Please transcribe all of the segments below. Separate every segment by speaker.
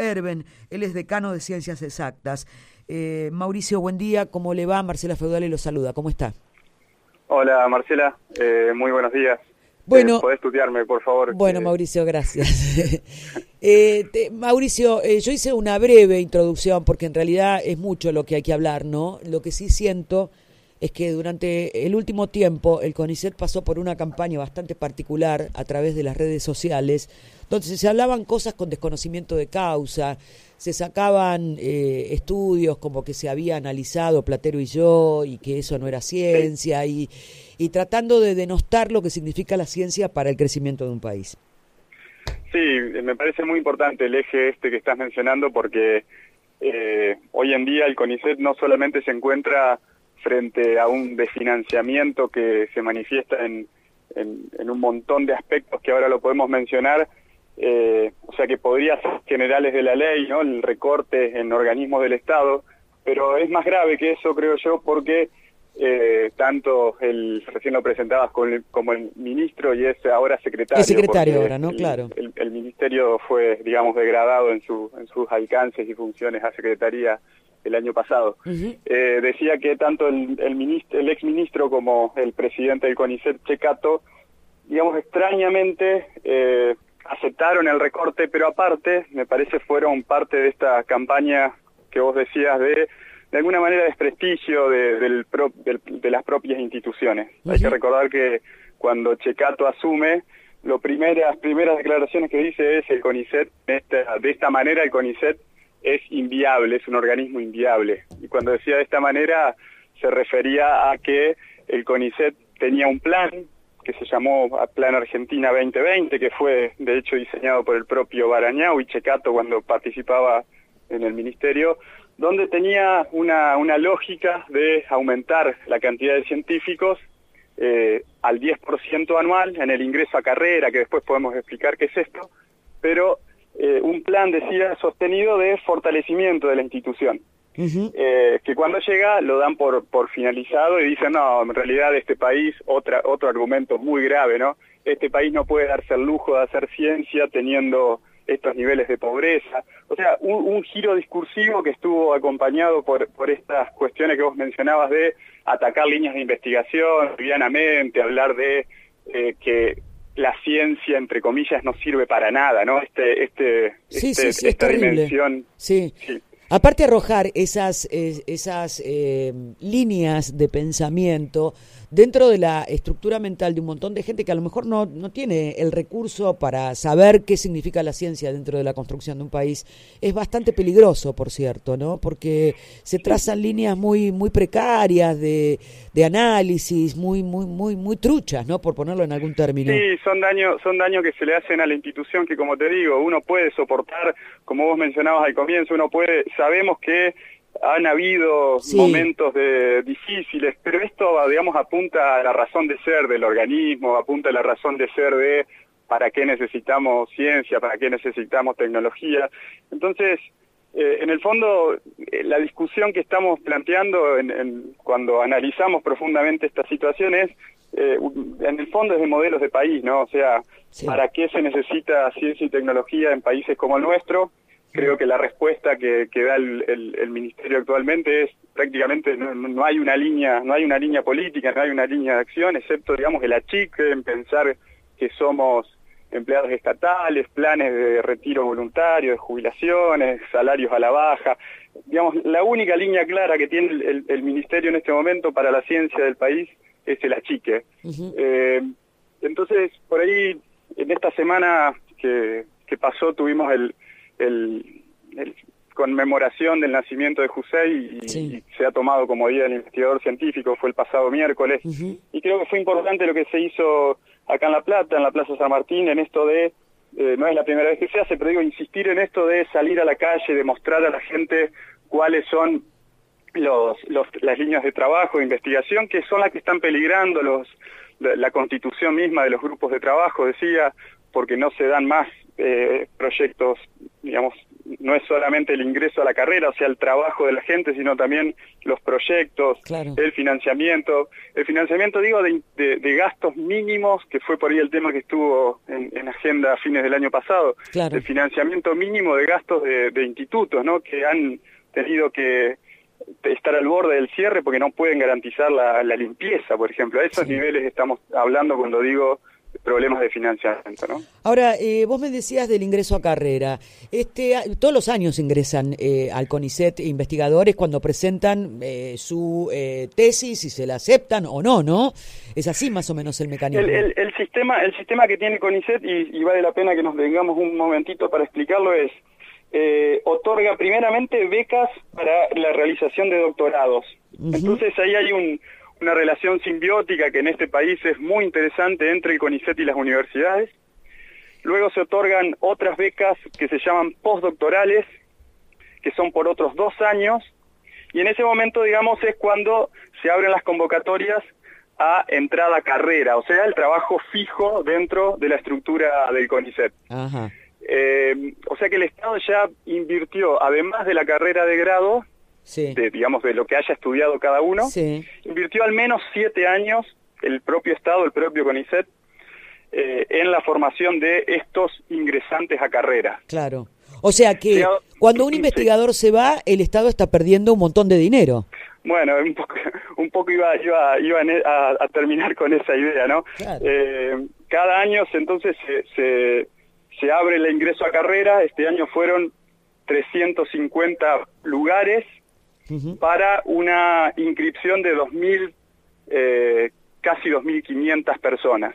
Speaker 1: Erben, él es decano de Ciencias Exactas. Mauricio, buen día, ¿cómo le va? Marcela Feudale lo saluda, ¿cómo está?
Speaker 2: Hola Marcela, muy buenos días.
Speaker 1: Bueno,
Speaker 2: ¿Podés tutearme, por favor?
Speaker 1: Bueno, Mauricio, gracias. Mauricio, yo hice una breve introducción porque en realidad es mucho lo que hay que hablar, ¿no? Lo que sí siento es que durante el último tiempo el CONICET pasó por una campaña bastante particular a través de las redes sociales, donde se hablaban cosas con desconocimiento de causa, se sacaban estudios como que se había analizado Platero y yo y que eso no era ciencia y tratando de denostar lo que significa la ciencia para el crecimiento de un país.
Speaker 2: Sí, me parece muy importante el eje este que estás mencionando porque hoy en día el CONICET no solamente se encuentra frente a un desfinanciamiento que se manifiesta en un montón de aspectos que ahora lo podemos mencionar, o sea que podría ser generales de la ley, ¿no? El recorte en organismos del Estado, pero es más grave que eso, creo yo, porque tanto recién lo presentabas como el ministro y es ahora secretario.
Speaker 1: Es secretario ahora, ¿no? Claro.
Speaker 2: El ministerio fue, digamos, degradado en sus alcances y funciones a secretaría el año pasado. Decía que tanto el exministro como el presidente del CONICET, Ceccato, digamos, extrañamente aceptaron el recorte, pero aparte, me parece, fueron parte de esta campaña que vos decías de alguna manera desprestigio de las propias instituciones. Hay que recordar que cuando Ceccato asume, las primeras declaraciones que dice es el CONICET, de esta manera el CONICET es inviable, es un organismo inviable. Y cuando decía de esta manera, se refería a que el CONICET tenía un plan que se llamó Plan Argentina 2020, que fue de hecho diseñado por el propio Barañao y Ceccato cuando participaba en el ministerio, donde tenía una lógica de aumentar la cantidad de científicos al 10% anual en el ingreso a carrera, que después podemos explicar qué es esto, pero un plan, decía, sostenido de fortalecimiento de la institución. Que cuando llega lo dan por finalizado y dicen, no, en realidad este país, otro argumento muy grave, ¿no? Este país no puede darse el lujo de hacer ciencia teniendo estos niveles de pobreza. O sea, un giro discursivo que estuvo acompañado por estas cuestiones que vos mencionabas de atacar líneas de investigación, livianamente, hablar de que la ciencia, entre comillas, no sirve para nada, ¿no? Esta dimensión.
Speaker 1: Sí. Aparte arrojar esas líneas de pensamiento dentro de la estructura mental de un montón de gente que a lo mejor no tiene el recurso para saber qué significa la ciencia dentro de la construcción de un país, es bastante peligroso, por cierto, ¿no? Porque se trazan líneas muy precarias de análisis, muy truchas, ¿no? Por ponerlo en algún término.
Speaker 2: Sí, son daños que se le hacen a la institución que, como te digo, uno puede soportar, como vos mencionabas al comienzo, sabemos que han habido momentos difíciles, pero esto, digamos, apunta a la razón de ser del organismo, apunta a la razón de ser de para qué necesitamos ciencia, para qué necesitamos tecnología. Entonces, en el fondo, la discusión que estamos planteando cuando analizamos profundamente estas situaciones, en el fondo es de modelos de país, ¿no? O sea, ¿para qué se necesita ciencia y tecnología en países como el nuestro? Creo que la respuesta que da el ministerio actualmente es prácticamente no hay una línea política, no hay una línea de acción, excepto, digamos, el achique en pensar que somos empleados estatales, planes de retiro voluntario, de jubilaciones, salarios a la baja. Digamos, la única línea clara que tiene el ministerio en este momento para la ciencia del país es el achique. Entonces, por ahí, en esta semana que pasó, tuvimos el conmemoración del nacimiento de Hussein y se ha tomado como Día del Investigador Científico, fue el pasado miércoles, y creo que fue importante lo que se hizo acá en La Plata, en la Plaza San Martín, en esto de, no es la primera vez que se hace, pero digo, insistir en esto de salir a la calle, de mostrar a la gente cuáles son las líneas de trabajo, de investigación, que son las que están peligrando la constitución misma de los grupos de trabajo, decía, porque no se dan más proyectos, digamos, no es solamente el ingreso a la carrera, o sea, el trabajo de la gente, sino también los proyectos,
Speaker 1: claro.
Speaker 2: el financiamiento, digo, de gastos mínimos, que fue por ahí el tema que estuvo en agenda a fines del año pasado,
Speaker 1: claro.
Speaker 2: El financiamiento mínimo de gastos de institutos, ¿no? Que han tenido que estar al borde del cierre porque no pueden garantizar la limpieza, por ejemplo. A esos niveles estamos hablando cuando digo problemas de financiamiento, ¿no?
Speaker 1: Ahora, vos me decías del ingreso a carrera. Todos los años ingresan al CONICET investigadores cuando presentan su tesis, y se la aceptan o no, ¿no? Es así más o menos el mecanismo.
Speaker 2: El sistema que tiene CONICET, y vale la pena que nos tengamos un momentito para explicarlo, es otorga primeramente becas para la realización de doctorados. Entonces ahí hay una relación simbiótica que en este país es muy interesante entre el CONICET y las universidades. Luego se otorgan otras becas que se llaman postdoctorales, que son por otros 2 años, y en ese momento, digamos, es cuando se abren las convocatorias a entrada a carrera, o sea, el trabajo fijo dentro de la estructura del CONICET.
Speaker 1: Ajá.
Speaker 2: O sea que el Estado ya invirtió, además de la carrera de grado,
Speaker 1: sí.
Speaker 2: digamos, de lo que haya estudiado cada uno,
Speaker 1: sí.
Speaker 2: invirtió al menos 7 años el propio Estado, el propio CONICET, en la formación de estos ingresantes a carrera.
Speaker 1: Claro. O sea que cuando un investigador se va, el Estado está perdiendo un montón de dinero.
Speaker 2: Bueno, un poco iba a terminar con esa idea, ¿no?
Speaker 1: Claro.
Speaker 2: Cada año entonces se abre el ingreso a carrera. Este año fueron 350 lugares para una inscripción de 2.000, casi 2.500 personas.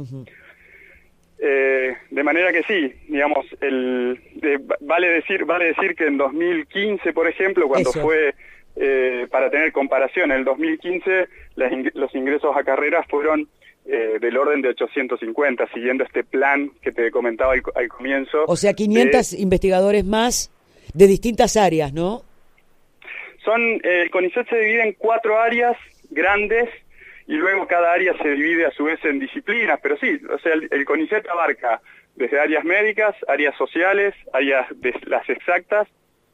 Speaker 2: De manera que sí, digamos, vale decir que en 2015, por ejemplo, cuando fue, para tener comparación, en el 2015 los ingresos a carreras fueron del orden de 850, siguiendo este plan que te comentaba al comienzo.
Speaker 1: O sea, 500 investigadores más de distintas áreas, ¿no?
Speaker 2: El CONICET se divide en 4 áreas grandes, y luego cada área se divide a su vez en disciplinas, pero sí, o sea, el CONICET abarca desde áreas médicas, áreas sociales, áreas de las exactas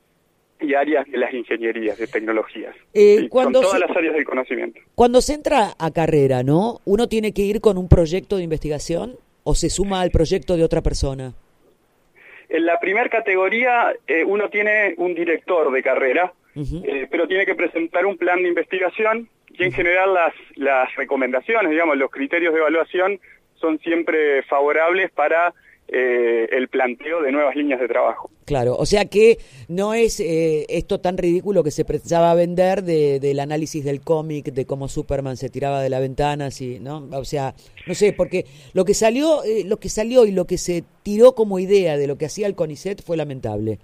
Speaker 2: y áreas de las ingenierías, de tecnologías. Son todas las áreas del conocimiento.
Speaker 1: Cuando se entra a carrera, ¿no? ¿Uno tiene que ir con un proyecto de investigación o se suma al proyecto de otra persona?
Speaker 2: En la primera categoría uno tiene un director de carrera, pero tiene que presentar un plan de investigación, y en general las recomendaciones, digamos, los criterios de evaluación son siempre favorables para el planteo de nuevas líneas de trabajo.
Speaker 1: Claro, o sea que no es esto tan ridículo que se pensaba vender del análisis del cómic, de cómo Superman se tiraba de la ventana, así, ¿no? O sea, no sé, porque lo que salió y lo que se tiró como idea de lo que hacía el CONICET fue lamentable.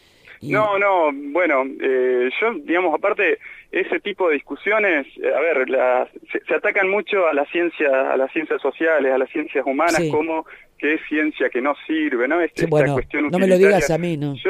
Speaker 2: No, bueno, yo, digamos, aparte, ese tipo de discusiones, a ver, se atacan mucho a las ciencias sociales, a las ciencias humanas, como que es ciencia que no sirve, ¿no?
Speaker 1: Bueno,
Speaker 2: cuestión
Speaker 1: no me lo digas a mí, ¿no?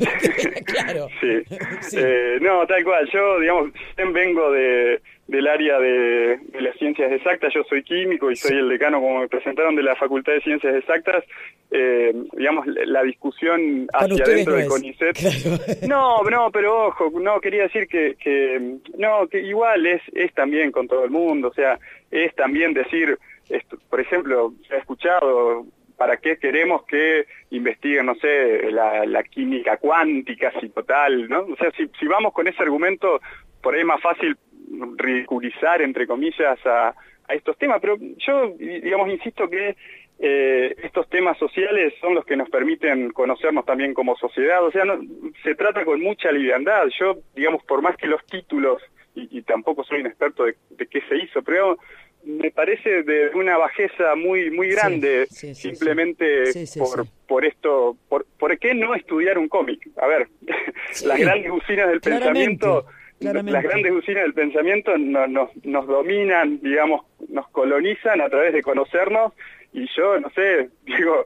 Speaker 2: Claro. Sí. No, tal cual, yo, digamos, vengo del área de las ciencias exactas, yo soy químico y soy el decano, como me presentaron, de la Facultad de Ciencias Exactas. Digamos, la discusión hacia dentro del CONICET. Claro. No, pero ojo, no, quería decir que igual es también con todo el mundo, o sea, es también decir, por ejemplo, se ha escuchado, ¿para qué queremos que investiguen, no sé, la química cuántica, si total, ¿no? O sea, si vamos con ese argumento, por ahí es más fácil ridiculizar, entre comillas, a estos temas, pero yo, digamos, insisto que estos temas sociales son los que nos permiten conocernos también como sociedad, o sea, se trata con mucha liviandad. Yo, digamos, por más que los títulos, y tampoco soy un experto de qué se hizo, pero me parece de una bajeza muy grande, simplemente por esto, por qué no estudiar un cómic. A ver, las grandes usinas del pensamiento, las grandes usinas del pensamiento nos dominan, digamos, nos colonizan a través de conocernos, y yo, no sé, digo,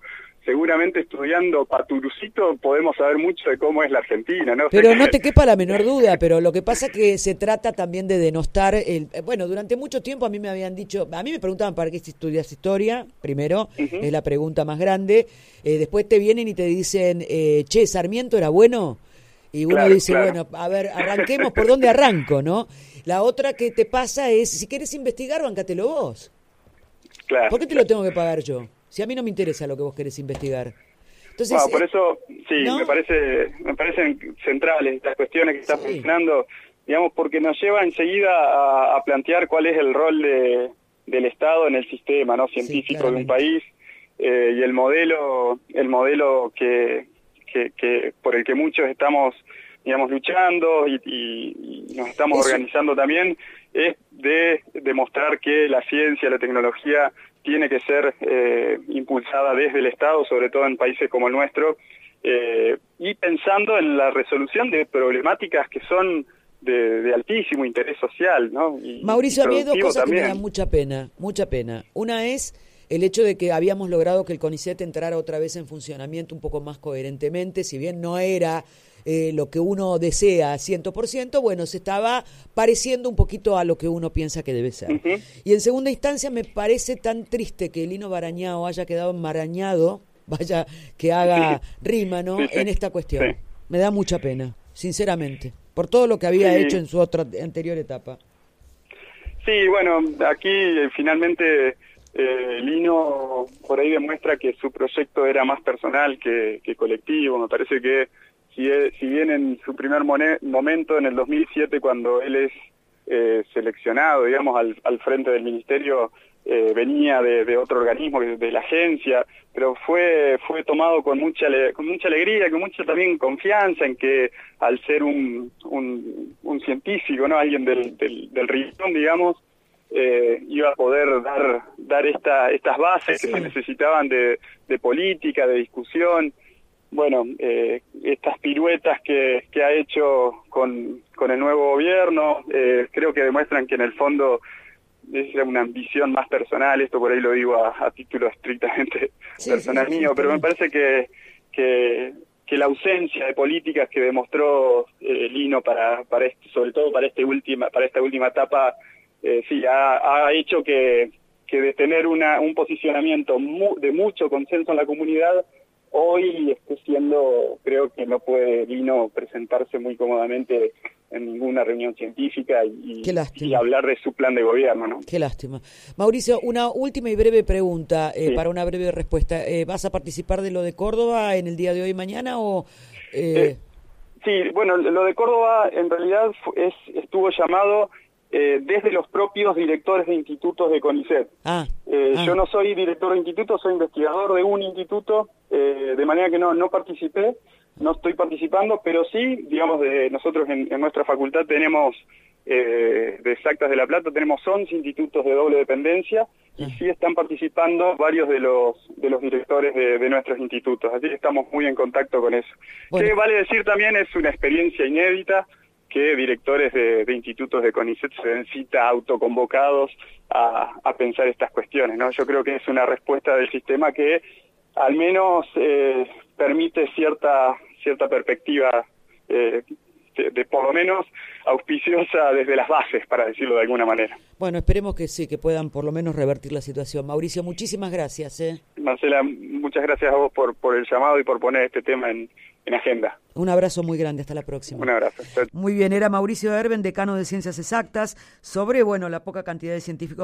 Speaker 2: seguramente estudiando Paturucito podemos saber mucho de cómo es la Argentina, ¿no?
Speaker 1: Pero no te quepa la menor duda, pero lo que pasa es que se trata también de denostar, bueno, durante mucho tiempo a mí me habían dicho, a mí me preguntaban para qué estudias historia, primero, es la pregunta más grande, después te vienen y te dicen, che, ¿Sarmiento era bueno? Y uno dice, bueno, a ver, arranquemos, ¿por dónde arranco, no? La otra que te pasa es, si quieres investigar, bancátelo vos.
Speaker 2: Claro.
Speaker 1: ¿Por qué te lo tengo que pagar yo? Si a mí no me interesa lo que vos querés investigar. Entonces,
Speaker 2: bueno, por eso, sí,
Speaker 1: ¿no?
Speaker 2: me parecen centrales estas cuestiones que estás mencionando, digamos, porque nos lleva enseguida a plantear cuál es el rol del Estado en el sistema, ¿no? Científico de un país, y el modelo que por el que muchos estamos, digamos, luchando y nos estamos organizando también, es de demostrar que la ciencia, la tecnología tiene que ser impulsada desde el Estado, sobre todo en países como el nuestro, y pensando en la resolución de problemáticas que son de altísimo interés social, ¿no?
Speaker 1: Mauricio, a mí hay dos cosas que me dan mucha pena. Una es el hecho de que habíamos logrado que el CONICET entrara otra vez en funcionamiento un poco más coherentemente, si bien no era lo que uno desea 100%, bueno, se estaba pareciendo un poquito a lo que uno piensa que debe ser. Y en segunda instancia me parece tan triste que Lino Barañao haya quedado enmarañado, vaya que haga rima, ¿no? En esta cuestión. Sí. Me da mucha pena, sinceramente, por todo lo que había hecho en su otra anterior etapa.
Speaker 2: Sí, bueno, aquí finalmente Lino por ahí demuestra que su proyecto era más personal que colectivo. Me parece que si bien en su primer momento, en el 2007, cuando él es seleccionado, digamos, al frente del ministerio, venía de otro organismo, de la agencia, pero fue tomado con mucha alegría, con mucha también confianza en que al ser un científico, ¿no? Alguien del rincón, digamos, iba a poder dar estas bases que se necesitaban de política, de discusión. Bueno, estas piruetas que ha hecho con el nuevo gobierno, creo que demuestran que en el fondo es una ambición más personal. Esto por ahí lo digo a título estrictamente personal mío, pero me parece que la ausencia de políticas que demostró Lino sobre todo para esta última etapa, sí, ha hecho que de tener un posicionamiento de mucho consenso en la comunidad, hoy esté siendo, creo que no puede Lino presentarse muy cómodamente en ninguna reunión científica y hablar de su plan de gobierno, ¿no?
Speaker 1: Qué lástima. Mauricio, una última y breve pregunta para una breve respuesta. ¿Vas a participar de lo de Córdoba en el día de hoy y mañana o...?
Speaker 2: Sí, bueno, lo de Córdoba en realidad estuvo llamado desde los propios directores de institutos de CONICET. Yo no soy director de instituto, soy investigador de un instituto, de manera que no participé, no estoy participando, pero sí, digamos, nosotros en nuestra facultad tenemos, de Exactas de La Plata, tenemos 11 institutos de doble dependencia, y sí están participando varios de los directores de nuestros institutos, así que estamos muy en contacto con eso. Bueno. Que vale decir también, es una experiencia inédita, que directores de institutos de CONICET se den cita autoconvocados a pensar estas cuestiones, ¿no? Yo creo que es una respuesta del sistema que al menos permite cierta perspectiva de por lo menos auspiciosa desde las bases, para decirlo de alguna manera.
Speaker 1: Bueno, esperemos que sí, que puedan por lo menos revertir la situación. Mauricio, muchísimas gracias.
Speaker 2: Marcela, muchas gracias a vos por el llamado y por poner este tema en agenda.
Speaker 1: Un abrazo muy grande, hasta la próxima.
Speaker 2: Un abrazo.
Speaker 1: Muy bien, era Mauricio Erben, decano de Ciencias Exactas, sobre, bueno, la poca cantidad de científicos